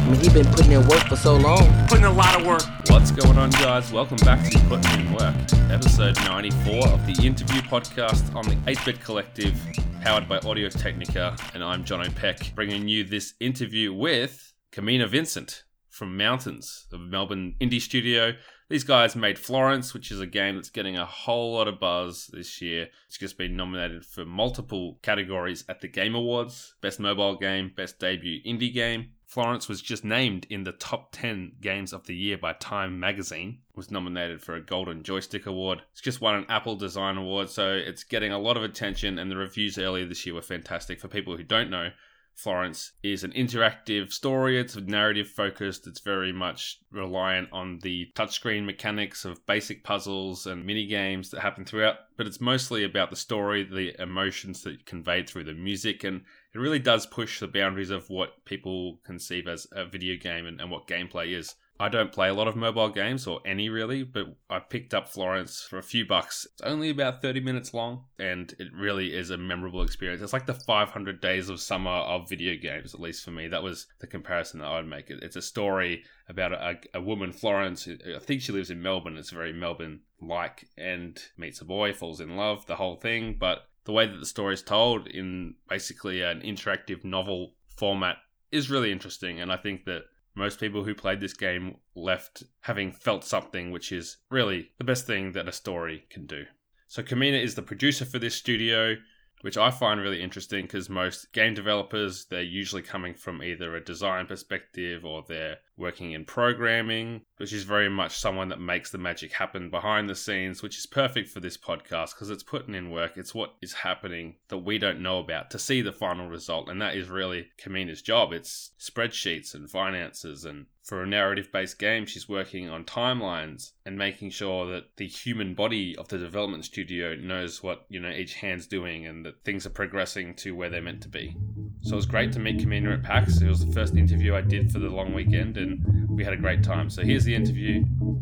I mean, he been putting in work for so long. Putting a lot of work. What's going on, guys? Welcome back to Putting in Work, episode 94 of the interview podcast on the 8-Bit Collective, powered by Audio Technica, and I'm Jono Peck, bringing you this interview with Kamina Vincent from Mountains, the Melbourne indie studio. These guys made Florence, which is a game that's getting a whole lot of buzz this year. It's just been nominated for multiple categories at the Game Awards. Best mobile game, best debut indie game. Florence was just named in the top 10 games of the year by Time magazine. Was nominated for a Golden Joystick Award. It's just won an Apple Design Award, so it's getting a lot of attention, and the reviews earlier this year were fantastic. For people who don't know, Florence is an interactive story. It's narrative focused. It's very much reliant on the touchscreen mechanics of basic puzzles and mini games that happen throughout. But it's mostly about the story, the emotions that are conveyed through the music, and it really does push the boundaries of what people conceive as a video game and what gameplay is. I don't play a lot of mobile games, or any really, but I picked up Florence for a few bucks. It's only about 30 minutes long, and it really is a memorable experience. It's like the 500 days of summer of video games, at least for me. That was the comparison that I would make. It's a story about a woman, Florence, I think she lives in Melbourne. It's very Melbourne-like, and meets a boy, falls in love, the whole thing. But the way that the story is told in basically an interactive novel format is really interesting, and I think that most people who played this game left having felt something, which is really the best thing that a story can do. So Kamina is the producer for this studio, which I find really interesting because most game developers, they're usually coming from either a design perspective or they're working in programming, but she's very much someone that makes the magic happen behind the scenes, which is perfect for this podcast because it's putting in work. It's what is happening that we don't know about to see the final result, and that is really Kamina's job. It's spreadsheets and finances, and for a narrative-based game, she's working on timelines and making sure that the human body of the development studio knows what, each hand's doing and that things are progressing to where they're meant to be. So it was great to meet Kamina at PAX. It was the first interview I did for the long weekend, and we had a great time. So here's the interview.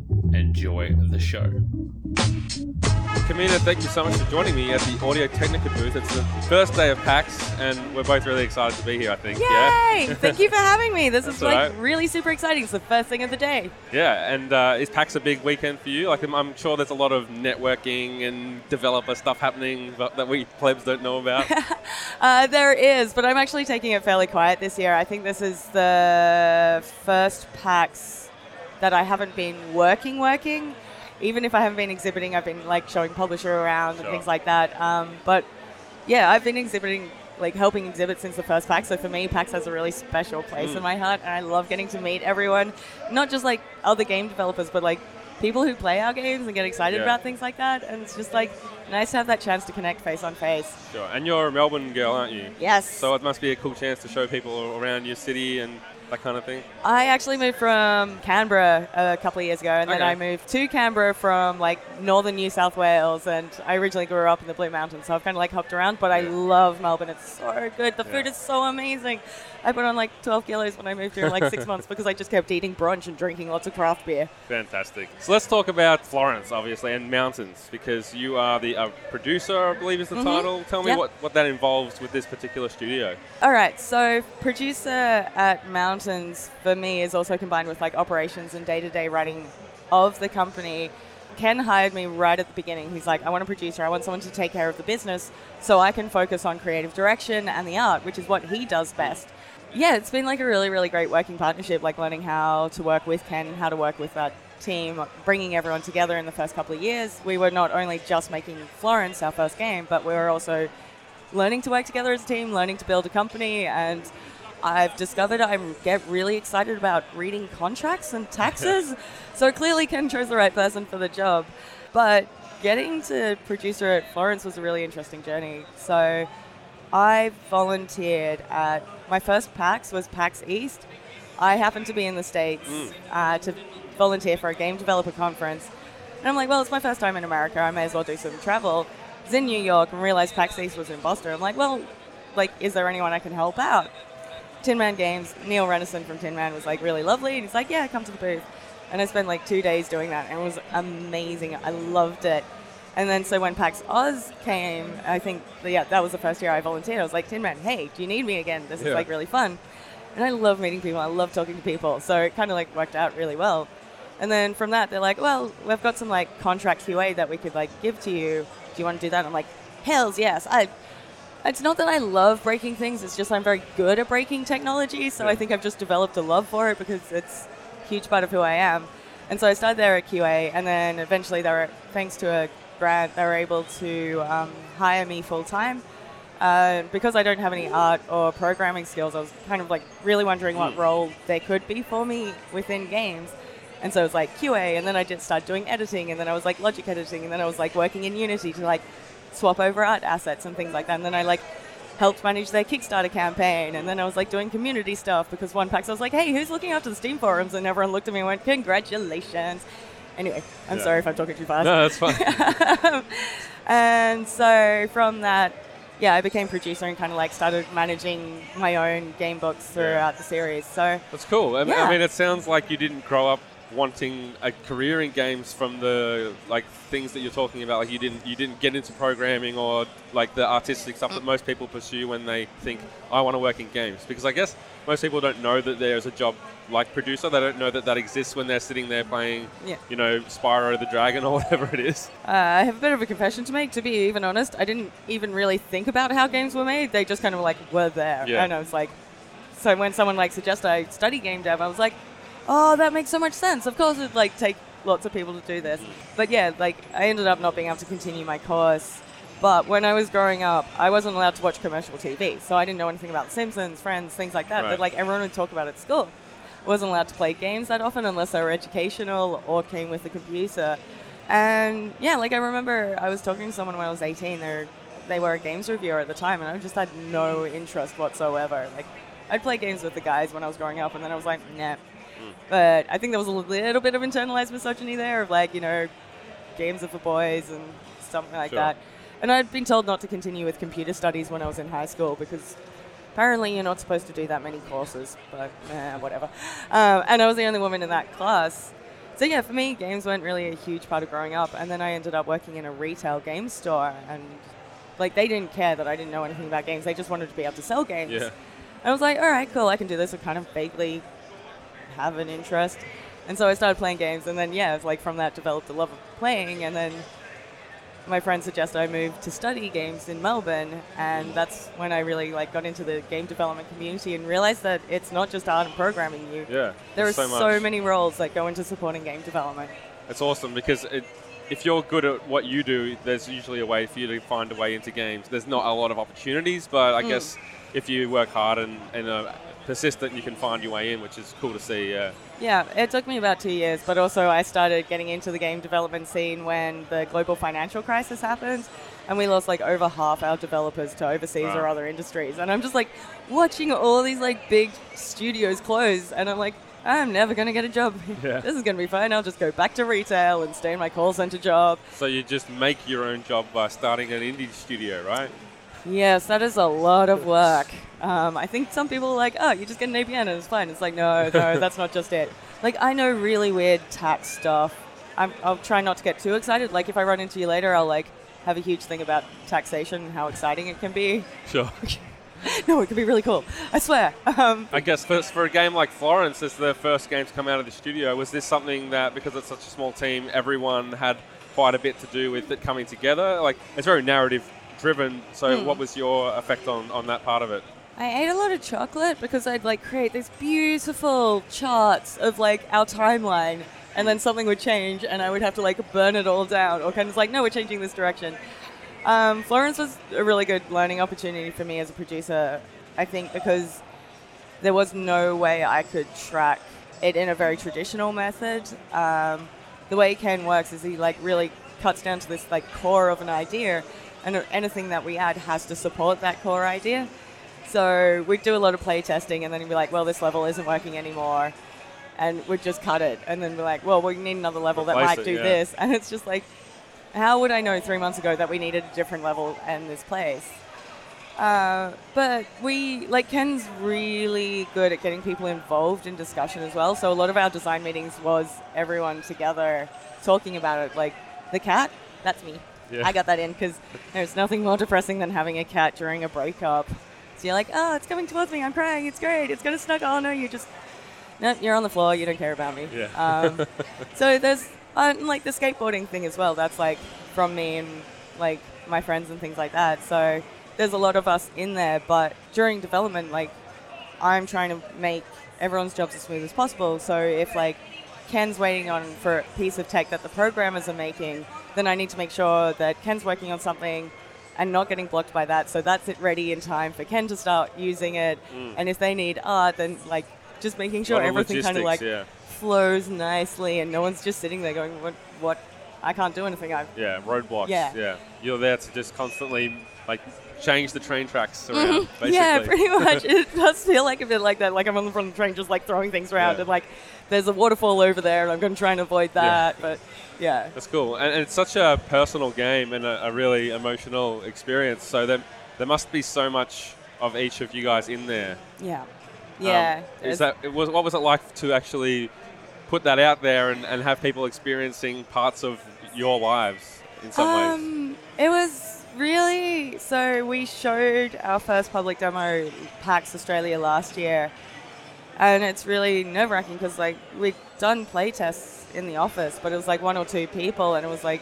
Enjoy the show. Kamina, thank you so much for joining me at the Audio Technica booth. It's the first day of PAX, and we're both really excited to be here, I think. Yay! Yeah? Thank you for having me. This is right. really super exciting. It's the first thing of the day. Yeah, and is PAX a big weekend for you? I'm sure there's a lot of networking and developer stuff happening that we plebs don't know about. There is, but I'm actually taking it fairly quiet this year. I think this is the first PAX that I haven't been working. Even if I haven't been exhibiting, I've been showing publisher around and things like that. But yeah, I've been exhibiting, helping exhibit since the first PAX. So for me, PAX has a really special place in my heart, and I love getting to meet everyone, not just other game developers, but people who play our games and get excited about things like that. And it's just nice to have that chance to connect face on face. Sure. And you're a Melbourne girl, aren't you? Yes. So it must be a cool chance to show people around your city and that kind of thing? I actually moved from Canberra a couple of years ago, and then I moved to Canberra from northern New South Wales, and I originally grew up in the Blue Mountains, so I've kind of hopped around, but I love Melbourne. It's so good. The food is so amazing. I put on 12 kilos when I moved here in 6 months because I just kept eating brunch and drinking lots of craft beer. Fantastic. So let's talk about Florence, obviously, and Mountains, because you are the producer, I believe is the title. Tell me what that involves with this particular studio. All right, so producer at Mountains for me is also combined with operations and day-to-day running of the company. Ken hired me right at the beginning. He's like, I want a producer. I want someone to take care of the business so I can focus on creative direction and the art, which is what he does best. Yeah, it's been a really, really great working partnership, learning how to work with Ken, how to work with that team, bringing everyone together in the first couple of years. We were not only just making Florence our first game, but we were also learning to work together as a team, learning to build a company, and I've discovered I get really excited about reading contracts and taxes. So clearly Ken chose the right person for the job. But getting to producer at Florence was a really interesting journey. So I volunteered at, my first PAX was PAX East. I happened to be in the States to volunteer for a game developer conference. And I'm like, well, it's my first time in America. I may as well do some travel. I was in New York and realized PAX East was in Boston. I'm like, well, is there anyone I can help out? Tin Man Games, Neil Renison from Tin Man was really lovely. And he's like, yeah, come to the booth. And I spent 2 days doing that, and it was amazing. I loved it. And then so when PAX Oz came, I think, that was the first year I volunteered. I was like, Tin Man, hey, do you need me again? This is really fun. And I love meeting people. I love talking to people. So it kind of like worked out really well. And then from that, they're like, well, we've got some like contract QA that we could like give to you. Do you want to do that? And I'm like, hells yes. It's not that I love breaking things. It's just I'm very good at breaking technology. So I think I've just developed a love for it because it's a huge part of who I am. And so I started there at QA, and then eventually thanks to a grant, they were able to hire me full time. Because I don't have any art or programming skills, I was kind of like really wondering what role there could be for me within games. And so it was like QA, and then I did start doing editing, and then I was like logic editing, and then I was like working in Unity to like swap over art assets and things like that. And then I like helped manage their Kickstarter campaign, and then I was like doing community stuff because one PAX I was like, hey, who's looking after the Steam forums? And everyone looked at me and went, congratulations. Anyway, I'm sorry if I'm talking too fast. No, that's fine. And so from that, I became producer and kind of like started managing my own game books throughout the series. So that's cool. I mean, it sounds like you didn't grow up wanting a career in games from the like things that you're talking about. Like you didn't get into programming or like the artistic stuff that most people pursue when they think I want to work in games. Because I guess most people don't know that there's a job like producer. They don't know that exists when they're sitting there playing, Spyro the Dragon or whatever it is. I have a bit of a confession to make. To be even honest, I didn't even really think about how games were made. They just kind of like were there, and I was like, so when someone like suggested I study game dev, I was like, oh, that makes so much sense. Of course, it'd like take lots of people to do this. But I ended up not being able to continue my course. But when I was growing up, I wasn't allowed to watch commercial TV, so I didn't know anything about The Simpsons, Friends, things like that. That like everyone would talk about at school. I wasn't allowed to play games that often unless they were educational or came with a computer. And I remember I was talking to someone when I was 18. They were a games reviewer at the time, and I just had no interest whatsoever. Like, I'd play games with the guys when I was growing up, and then I was like, nah. But I think there was a little bit of internalized misogyny there of games are for boys and something like that. And I'd been told not to continue with computer studies when I was in high school because apparently you're not supposed to do that many courses, but whatever. And I was the only woman in that class. So for me, games weren't really a huge part of growing up. And then I ended up working in a retail game store, and they didn't care that I didn't know anything about games. They just wanted to be able to sell games. Yeah. And I was like, all right, cool, I can do this. I kind of vaguely have an interest. And so I started playing games, and then from that developed a love of playing. And then my friend suggested I move to study games in Melbourne, and that's when I really got into the game development community and realized that it's not just art and programming. There are so many roles that go into supporting game development. It's awesome because if you're good at what you do, there's usually a way for you to find a way into games. There's not a lot of opportunities, but I guess if you work hard and are persistent, you can find your way in, which is cool to see. Yeah, it took me about 2 years, but also I started getting into the game development scene when the global financial crisis happened, and we lost over half our developers to overseas or other industries. And I'm just watching all these big studios close, and I'm I'm never going to get a job. Yeah. This is going to be fine. I'll just go back to retail and stay in my call center job. So you just make your own job by starting an indie studio, right? Yes, that is a lot of work. I think some people are like, oh, you just get an APN and it's fine. It's no, that's not just it. I know really weird tax stuff. I'll try not to get too excited. If I run into you later, I'll have a huge thing about taxation and how exciting it can be. Sure. No, it can be really cool. I swear. I guess for a game like Florence, as the first game to come out of the studio, was this something that, because it's such a small team, everyone had quite a bit to do with it coming together? It's very narrative driven, so what was your effect on that part of it? I ate a lot of chocolate because I'd create these beautiful charts of our timeline, and then something would change and I would have to burn it all down, or kind of no, we're changing this direction. Florence was a really good learning opportunity for me as a producer, I think, because there was no way I could track it in a very traditional method. The way Ken works is he really cuts down to this core of an idea, and anything that we add has to support that core idea. So we'd do a lot of play testing, and then he'd be like, well, this level isn't working anymore, and we'd just cut it, and then be like, well, we need another level that might do this. And it's just how would I know 3 months ago that we needed a different level in this place? But Ken's really good at getting people involved in discussion as well. So a lot of our design meetings was everyone together talking about it. The cat, that's me. Yeah. I got that in because there's nothing more depressing than having a cat during a breakup. So you're like, oh, it's coming towards me. I'm crying. It's great. It's going to snuggle. Oh, no, nope, you're on the floor. You don't care about me. Yeah. So there's, like, the skateboarding thing as well. That's, like, from me and, like, my friends and things like that. So there's a lot of us in there. But during development, like, I'm trying to make everyone's jobs as smooth as possible. So if, like, Ken's waiting on for a piece of tech that the programmers are making, then I need to make sure that Ken's working on something and not getting blocked by that. So that's it ready in time for Ken to start using it. And if they need art, then, like, just making sure everything kind of, like, flows nicely and no one's just sitting there going, what? I can't do anything. Roadblocks. Yeah. You're there to just constantly, like, change the train tracks around, basically. Yeah, pretty much. It does feel like a bit like that. Like, I'm on the front of the train just, like, throwing things around and, like, there's a waterfall over there and I'm going to try and avoid that. But, yeah. That's cool. And it's such a personal game and a really emotional experience. So there must be so much of each of you guys in there. Yeah. Yeah. What was it like to actually put that out there and have people experiencing parts of your lives in some ways? It was really, so we showed our first public demo PAX Australia last year, and it's really nerve-wracking because, like, we'd done play tests in the office, but it was like 1 or 2 people, and it was like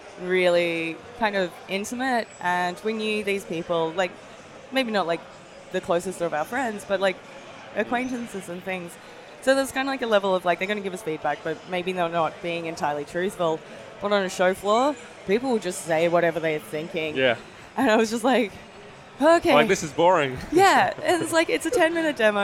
really kind of intimate, and we knew these people, like, maybe not like the closest of our friends, but like acquaintances and things. So there's kind of like a level of, like, they're going to give us feedback, but maybe they're not being entirely truthful. But on a show floor, people will just say whatever they're thinking. Yeah. And I was just like, okay. Like, this is boring. Yeah. It's like, it's a 10-minute demo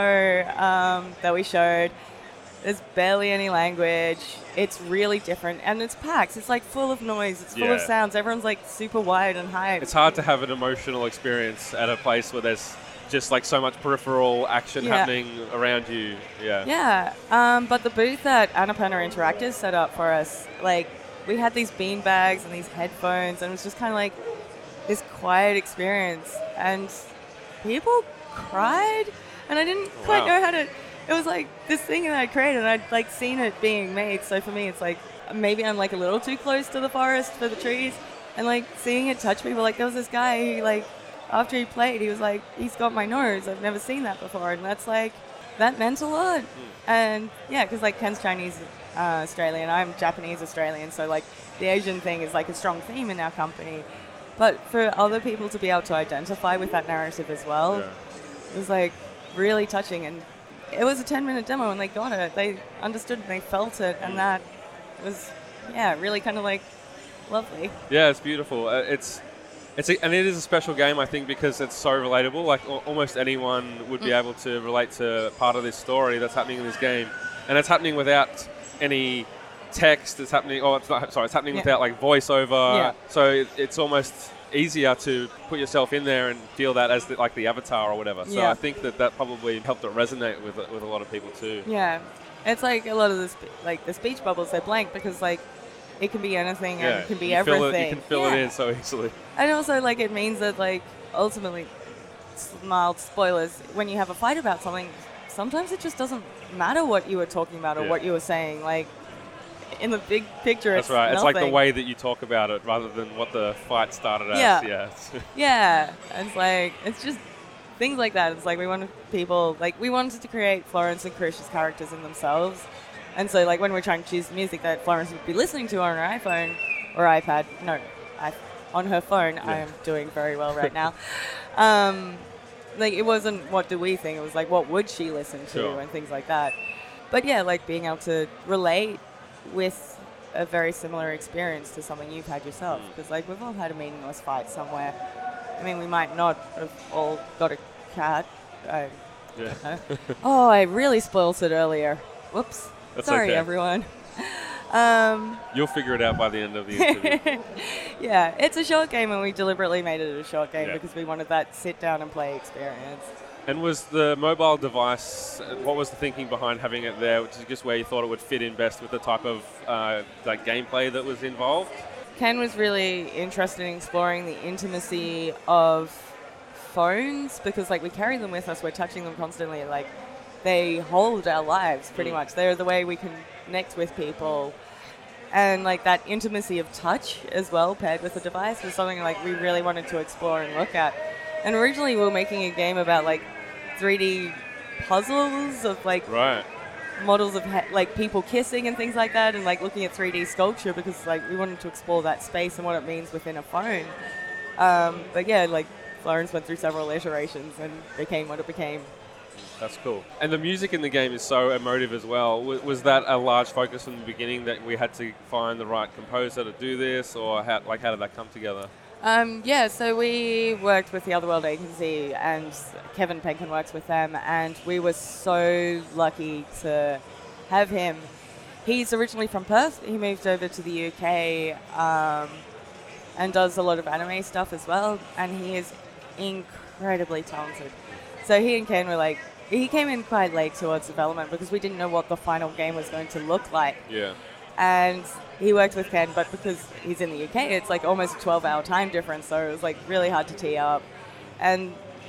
that we showed. There's barely any language. It's really different. And it's PAX. It's, like, full of noise. It's full of sounds. Everyone's, like, super wide and hyped. It's hard to have an emotional experience at a place where there's just, like, so much peripheral action happening around you. Yeah. But the booth that Annapurna Interactive set up for us, like, we had these bean bags and these headphones, and it was just kind of like this quiet experience. And people cried, and I didn't quite know how to. It was like this thing that I created, and I'd, like, seen it being made. So for me, it's like maybe I'm, like, a little too close to the forest for the trees, and, like, seeing it touch people. Like, there was this guy who, like, after he played, he was like, he's got my nose. I've never seen that before. And that's, like, that meant a lot. And yeah, because, like, Ken's Chinese Australian, I'm Japanese Australian. So, like, the Asian thing is, like, a strong theme in our company. But for other people to be able to identify with that narrative as well, it was, like, really touching. And it was a 10-minute demo and they got it. They understood and they felt it. And that was, really kind of, like, lovely. Yeah, it's beautiful. And it is a special game, I think, because it's so relatable. Like, almost anyone would be able to relate to part of this story that's happening in this game. And it's happening without any text. It's happening, it's happening without, like, voiceover. Yeah. So it's almost easier to put yourself in there and feel that as, like, the avatar or whatever. So I think that probably helped it resonate with a lot of people too. Yeah. It's like a lot of this, like, the speech bubbles, they're blank because, like, it can be anything and it can be everything. You can fill it in so easily. And also, like, it means that, like, ultimately, mild spoilers, when you have a fight about something, sometimes it just doesn't matter what you were talking about or what you were saying. Like, in the big picture, that's right. Nothing. It's like the way that you talk about it rather than what the fight started as. Yeah. It's like, it's just things like that. It's like we wanted to create Florence and Krish's characters in themselves. And so, like, when we're trying to choose the music that Florence would be listening to on her iPhone or iPad, on her phone, I am doing very well right now. Like, it wasn't what do we think, it was like what would she listen to and things like that. But yeah, like, being able to relate with a very similar experience to something you've had yourself. Because, like, we've all had a meaningless fight somewhere. I mean, we might not have all got a cat. I really spoiled it earlier. Whoops. That's Sorry, okay. everyone. You'll figure it out by the end of the interview. Yeah, it's a short game, and we deliberately made it a short game because we wanted that sit-down and play experience. And was the mobile device, what was the thinking behind having it there, which is just where you thought it would fit in best with the type of like gameplay that was involved? Ken was really interested in exploring the intimacy of phones because, like, we carry them with us, we're touching them constantly, like, they hold our lives pretty much. They're the way we connect with people. And, like, that intimacy of touch as well paired with the device was something, like, we really wanted to explore and look at. And originally we were making a game about like 3D puzzles of like Right. models of like people kissing and things like that, and like looking at 3D sculpture because like we wanted to explore that space and what it means within a phone. But yeah, like Florence went through several iterations and became what it became. That's cool. And the music in the game is so emotive as well. Was that a large focus from the beginning that we had to find the right composer to do this, or how did that come together? Yeah, so we worked with the Otherworld agency, and Kevin Penkin works with them, and we were so lucky to have him. He's originally from Perth. He moved over to the UK and does a lot of anime stuff as well, and he is incredibly talented. So he and Ken were like, he came in quite late towards development because we didn't know what the final game was going to look like. Yeah. And he worked with Ken, but because he's in the UK, it's like almost a 12-hour time difference, so it was like really hard to tee up. And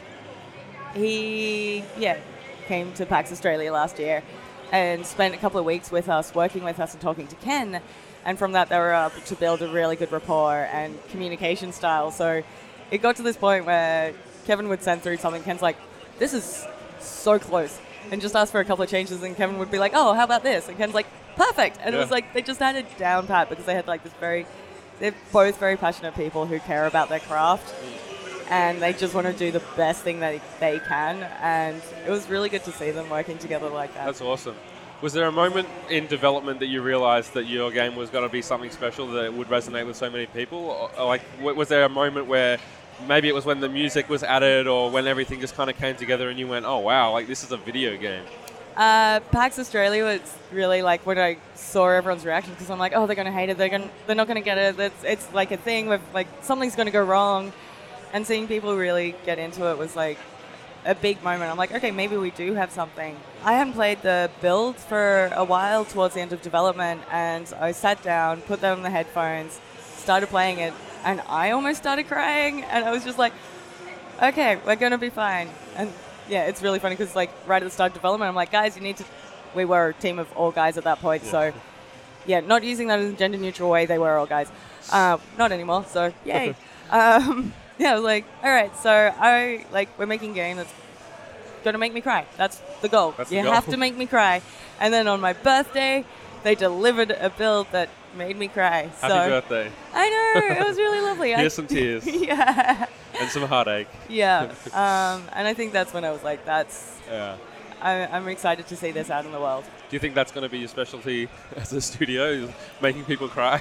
he, came to PAX Australia last year and spent a couple of weeks with us, working with us and talking to Ken. And from that, they were able to build a really good rapport and communication style. So it got to this point where Kevin would send through something, Ken's like, this is so close, and just ask for a couple of changes, and Kevin would be like, oh, how about this? And Ken's like, perfect. And it was like they just had it down pat because they had like they're both very passionate people who care about their craft, and they just want to do the best thing that they can, and it was really good to see them working together like that. That's awesome. Was there a moment in development that you realized that your game was going to be something special that would resonate with so many people? Or like, was there a moment where maybe it was when the music was added, or when everything just kind of came together and you went, oh wow, like this is a video game? PAX Australia was really like when I saw everyone's reaction, because I'm like, oh, they're going to hate it, they're not going to get it, it's like a thing with like something's going to go wrong, and seeing people really get into it was like a big moment. I'm like, okay, maybe we do have something. I hadn't played the build for a while towards the end of development, and I sat down, put them on the headphones, started playing it, and I almost started crying, and I was just like, okay, we're going to be fine. And yeah, it's really funny because like right at the start of development, I'm like, guys, we were a team of all guys at that point. Yeah. So yeah, not using that as a gender neutral way, they were all guys. Not anymore, so yay. Yeah, I was like, all right, so we're making a game that's going to make me cry. That's the goal. You have to make me cry. And then on my birthday, they delivered a build that made me cry. Happy birthday. I know, it was really lovely. Here's some tears. Yeah. And some heartache. Yeah. And I think that's when I was like, I'm excited to see this out in the world. Do you think that's going to be your specialty as a studio, making people cry?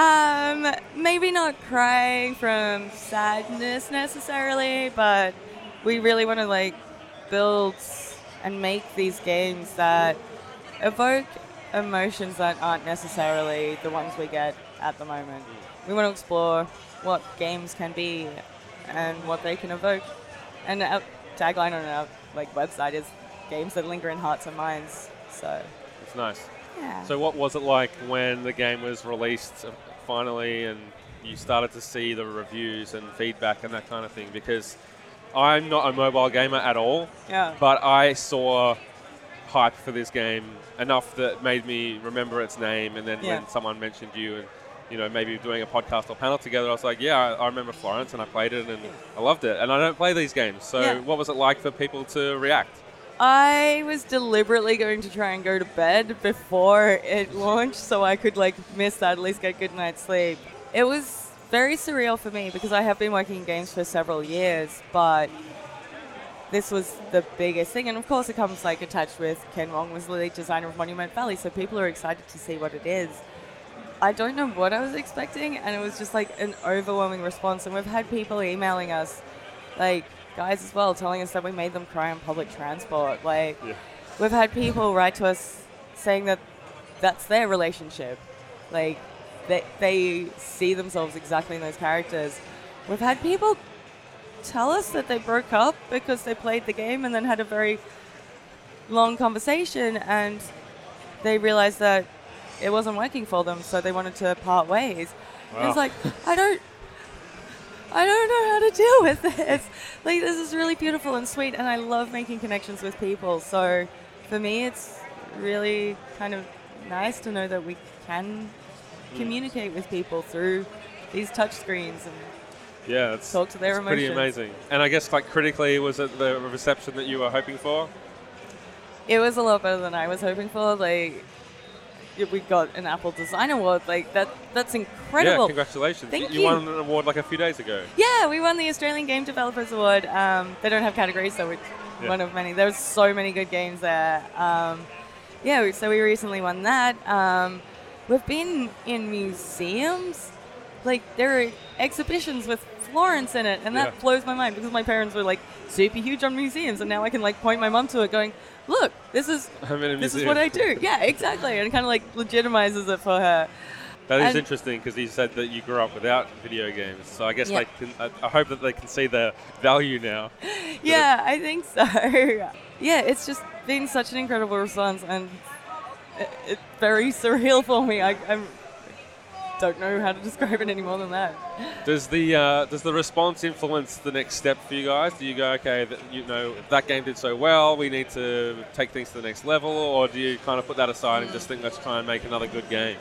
Maybe not crying from sadness necessarily, but we really want to like build and make these games that evoke emotions that aren't necessarily the ones we get at the moment. We want to explore what games can be and what they can evoke. And our tagline on our like website is games that linger in hearts and minds. So it's nice. Yeah. So what was it like when the game was released finally and you started to see the reviews and feedback and that kind of thing? Because I'm not a mobile gamer at all, but I saw hype for this game enough that made me remember its name, and then when someone mentioned you and maybe doing a podcast or panel together, I was like, I remember Florence and I played it and I loved it, and I don't play these games, so what was it like for people to react? I was deliberately going to try and go to bed before it launched so I could miss that, at least get a good night's sleep. It was very surreal for me because I have been working in games for several years, but this was the biggest thing, and of course it comes attached with Ken Wong was the lead designer of Monument Valley, so people are excited to see what it is. I don't know what I was expecting, and it was just an overwhelming response, and we've had people emailing us, guys as well, telling us that we made them cry on public transport. We've had people write to us saying that that's their relationship. They see themselves exactly in those characters. We've had people tell us that they broke up because they played the game and then had a very long conversation and they realized that it wasn't working for them, so they wanted to part ways. Wow. It's I don't know how to deal with this. This is really beautiful and sweet, and I love making connections with people. So for me, it's really kind of nice to know that we can communicate with people through these touch screens. And Yeah, that's talk to their pretty emotions. amazing. And I guess like critically, was it the reception that you were hoping for? It was a lot better than I was hoping for. Like, we got an Apple Design Award. Like that's incredible. Yeah, congratulations. Thank you won an award like a few days ago. Yeah, we won the Australian Game Developers Award. They don't have categories, so it's one of many. There's so many good games there. So we recently won that. We've been in museums. Like, there are exhibitions with Florence in it, and that blows my mind because my parents were like super huge on museums, and now I can like point my mum to it going, look, this is what I do. Yeah, exactly. And it kind of like legitimizes it for her. That is interesting because you said that you grew up without video games. So I guess I hope that they can see the value now. Yeah, I think so. Yeah, it's just been such an incredible response, and it's very surreal for me. I don't know how to describe it any more than that. Does the response influence the next step for you guys? Do you go, okay, if that game did so well, we need to take things to the next level, or do you kind of put that aside and just think, let's try and make another good game?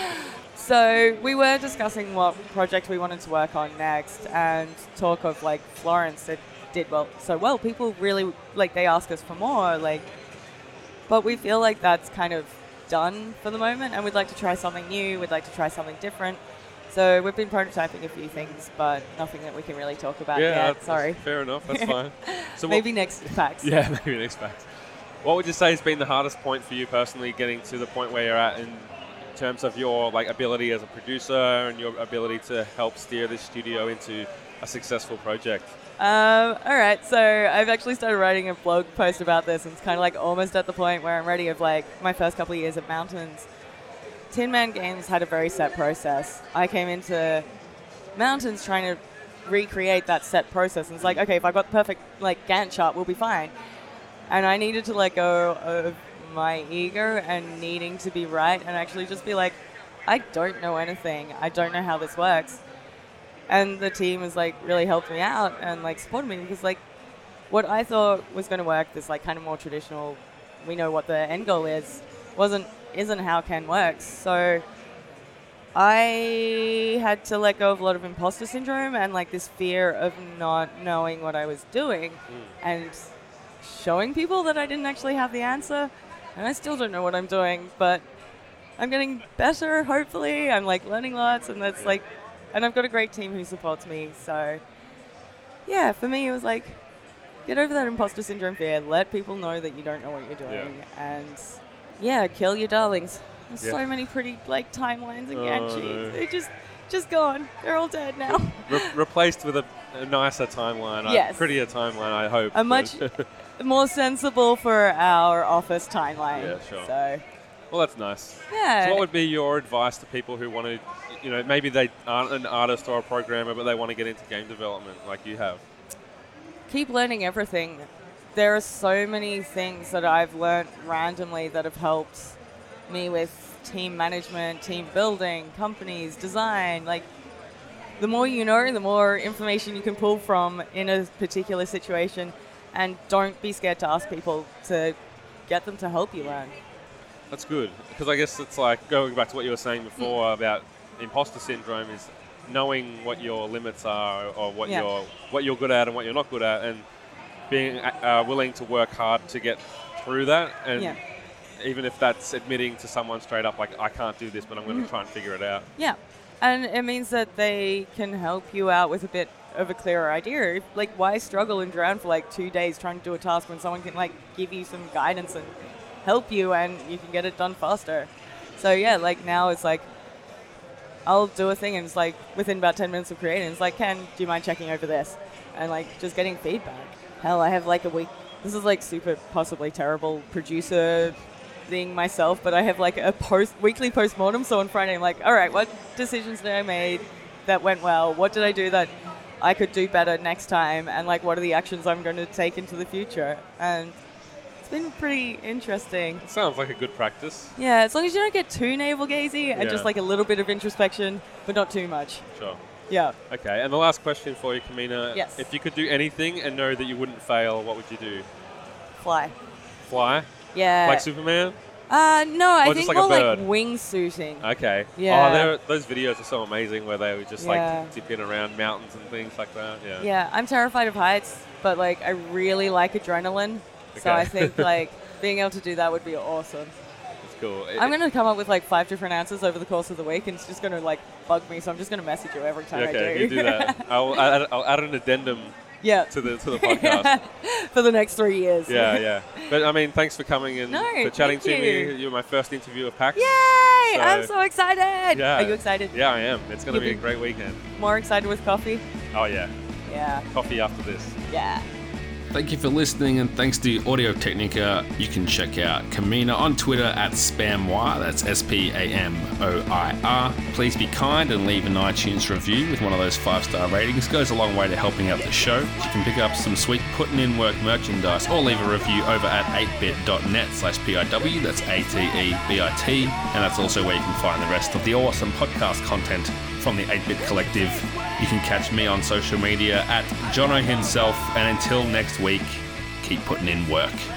So we were discussing what project we wanted to work on next, and talk of like Florence that did so well. People really they ask us for more, but we feel like that's kind of done for the moment, and we'd like to try something new. We'd like to try something different. So we've been prototyping a few things, but nothing that we can really talk about yet. Sorry. Fair enough. That's fine. So maybe next PAX. Yeah, maybe next PAX. What would you say has been the hardest point for you personally, getting to the point where you're at in terms of your ability as a producer and your ability to help steer this studio into a successful project? All right, so I've actually started writing a blog post about this, and it's kind of almost at the point where I'm ready of my first couple of years at Mountains. Tin Man Games had a very set process. I came into Mountains trying to recreate that set process, and it's okay, if I've got the perfect Gantt chart, we'll be fine. And I needed to let go of my ego and needing to be right, and actually just be I don't know anything. I don't know how this works. And the team has really helped me out and supported me, because what I thought was going to work, this kind of more traditional, we know what the end goal is, isn't how Ken works. So I had to let go of a lot of imposter syndrome and this fear of not knowing what I was doing and showing people that I didn't actually have the answer. And I still don't know what I'm doing, but I'm getting better, hopefully. I'm learning lots, and that's and I've got a great team who supports me. So yeah, for me it was get over that imposter syndrome fear, let people know that you don't know what you're doing, and kill your darlings. There's so many pretty timelines again. No. They're just gone. They're all dead now. Replaced with a nicer timeline, yes. A prettier timeline, I hope. A much more sensible for our office timeline. Yeah, sure. So. Well, that's nice. Yeah. So what would be your advice to people who want to, maybe they aren't an artist or a programmer, but they want to get into game development like you have? Keep learning everything. There are so many things that I've learned randomly that have helped me with team management, team building, companies, design. The more you know, the more information you can pull from in a particular situation, and don't be scared to ask people to get them to help you learn. That's good, because I guess it's going back to what you were saying before about imposter syndrome, is knowing what your limits are, or what you're good at and what you're not good at, and being willing to work hard to get through that. And even if that's admitting to someone straight up, I can't do this, but I'm going to try and figure it out. Yeah, and it means that they can help you out with a bit of a clearer idea. Why struggle and drown for 2 days trying to do a task when someone can give you some guidance and help you, and you can get it done faster. So yeah, now it's I'll do a thing, and it's within about 10 minutes of creating, it's Ken, do you mind checking over this? And just getting feedback. Hell, I have a week. This is super possibly terrible producer thing myself, but I have a weekly postmortem. So on Friday, I'm all right, what decisions did I make that went well? What did I do that I could do better next time? And what are the actions I'm going to take into the future? And it's been pretty interesting. It sounds like a good practice. Yeah, as long as you don't get too navel-gazy and just a little bit of introspection, but not too much. Sure. Yeah. Okay, and the last question for you, Kamina. Yes. If you could do anything and know that you wouldn't fail, what would you do? Fly. Fly? Yeah. Like Superman? No, I Or think just like a more like bird? wingsuiting. Okay. Yeah. Oh, those videos are so amazing where they would just Yeah. like dip in around mountains and things like that. Yeah. Yeah, I'm terrified of heights, but like I really like adrenaline. So Okay. I think like being able to do that would be awesome. It's cool. I'm going to come up with like 5 different answers over the course of the week, and it's just going to like bug me. So I'm just going to message you every time I do. Okay, you do that. I'll add an addendum Yeah. to the podcast. For the next 3 years. Yeah. But I mean, thanks for coming and No, for chatting thank to you. me. You're my first interview of PAX. Yay! So- I'm so excited. Yeah. Are you excited? Yeah, I am. It's going to You be a think- great weekend. More excited with coffee? Oh yeah, Yeah. coffee after this. Yeah. Thank you for listening, and thanks to Audio Technica. You can check out Kamina on Twitter at Spamoir, that's SPAMOIR. Please be kind and leave an iTunes review with one of those 5-star ratings. Goes a long way to helping out the show. You can pick up some sweet Putting In Work merchandise or leave a review over at 8bit.net/PIW, that's ATEBIT, and that's also where you can find the rest of the awesome podcast content from the 8-Bit Collective. You can catch me on social media at Jono himself, and until next week, keep putting in work.